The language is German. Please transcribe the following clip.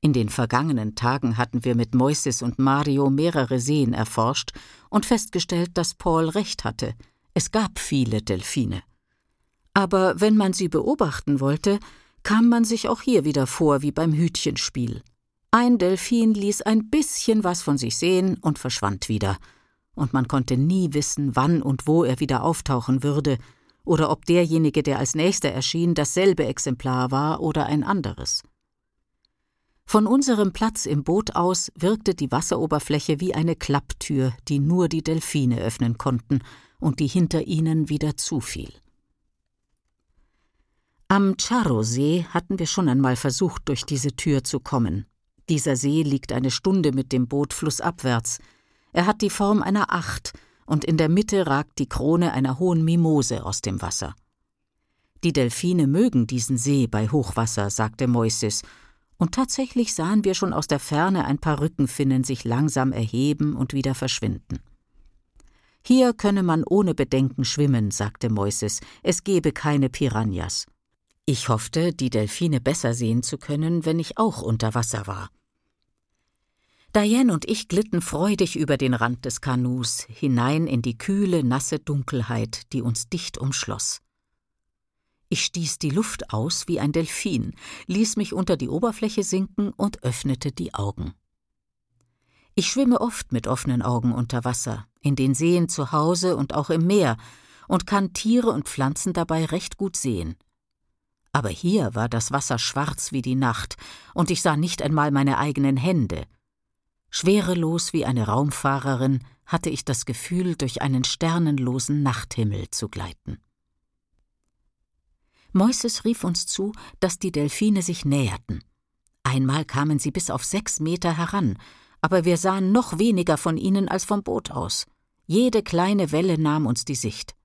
In den vergangenen Tagen hatten wir mit Moises und Mario mehrere Seen erforscht und festgestellt, dass Paul recht hatte. Es gab viele Delfine. Aber wenn man sie beobachten wollte, kam man sich auch hier wieder vor wie beim Hütchenspiel. Ein Delfin ließ ein bisschen was von sich sehen und verschwand wieder. Und man konnte nie wissen, wann und wo er wieder auftauchen würde, oder ob derjenige, der als Nächster erschien, dasselbe Exemplar war oder ein anderes. Von unserem Platz im Boot aus wirkte die Wasseroberfläche wie eine Klapptür, die nur die Delfine öffnen konnten und die hinter ihnen wieder zufiel. Am Charro-See hatten wir schon einmal versucht, durch diese Tür zu kommen. Dieser See liegt eine Stunde mit dem Boot flussabwärts. Er hat die Form einer Acht und in der Mitte ragt die Krone einer hohen Mimose aus dem Wasser. Die Delfine mögen diesen See bei Hochwasser, sagte Moises, und tatsächlich sahen wir schon aus der Ferne ein paar Rückenfinnen sich langsam erheben und wieder verschwinden. Hier könne man ohne Bedenken schwimmen, sagte Moises, es gebe keine Piranhas. Ich hoffte, die Delfine besser sehen zu können, wenn ich auch unter Wasser war. Diane und ich glitten freudig über den Rand des Kanus, hinein in die kühle, nasse Dunkelheit, die uns dicht umschloss. Ich stieß die Luft aus wie ein Delfin, ließ mich unter die Oberfläche sinken und öffnete die Augen. Ich schwimme oft mit offenen Augen unter Wasser, in den Seen zu Hause und auch im Meer, und kann Tiere und Pflanzen dabei recht gut sehen. Aber hier war das Wasser schwarz wie die Nacht, und ich sah nicht einmal meine eigenen Hände. Schwerelos wie eine Raumfahrerin hatte ich das Gefühl, durch einen sternenlosen Nachthimmel zu gleiten. Moises rief uns zu, dass die Delfine sich näherten. Einmal kamen sie bis auf 6 Meter heran, aber wir sahen noch weniger von ihnen als vom Boot aus. Jede kleine Welle nahm uns die Sicht.